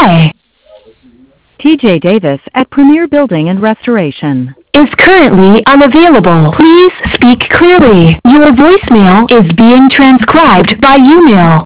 Hi. TJ Davis at Premier Building and Restoration. Is currently unavailable. Please speak clearly. Your voicemail is being transcribed by email.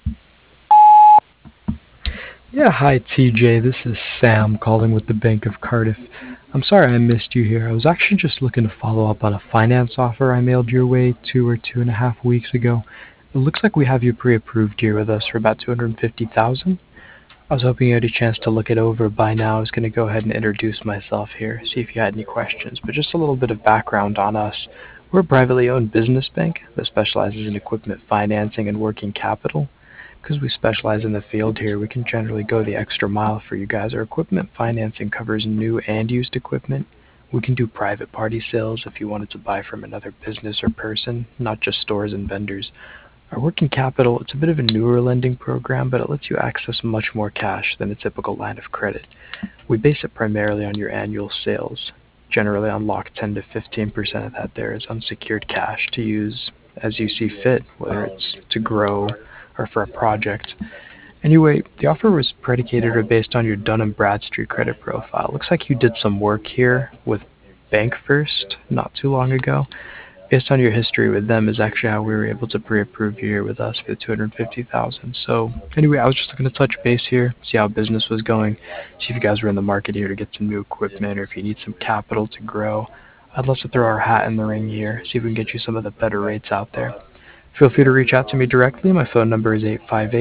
Yeah, hi TJ. This is Sam calling with the Bank of Cardiff. I'm sorry I missed you here. I was actually just looking to follow up on a finance offer I mailed your way 2 or 2.5 weeks ago. It looks like we have you pre-approved here with us for about 250,000. I was hoping you had a chance to look it over by now. I was going to go ahead and introduce myself here, see if you had any questions. But just a little bit of background on us. We're a privately owned business bank that specializes in equipment financing and working capital. Because we specialize in the field here, we can generally go the extra mile for you guys. Our equipment financing covers new and used equipment. We can do private party sales if you wanted to buy from another business or person, not just stores and vendors. Our working capital, it's a bit of a newer lending program, but it lets you access much more cash than a typical line of credit. We base it primarily on your annual sales. Generally unlock 10 to 15% of that there as unsecured cash to use as you see fit, whether it's to grow or for a project. Anyway, the offer was predicated or based on your Dun& Bradstreet credit profile. Looks like you did some work here with Bank First not too long ago. Based on your history with them is actually how we were able to pre-approve you here with us for the 250,000. So anyway, I was just looking to touch base here, see how business was going, see if you guys were in the market here to get some new equipment or if you need some capital to grow. I'd love to throw our hat in the ring here, see if we can get you some of the better rates out there. Feel free to reach out to me directly. My phone number is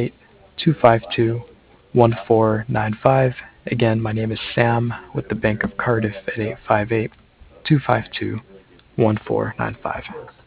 858-252-1495. Again, my name is Sam with the Bank of Cardiff at 858-252-1495.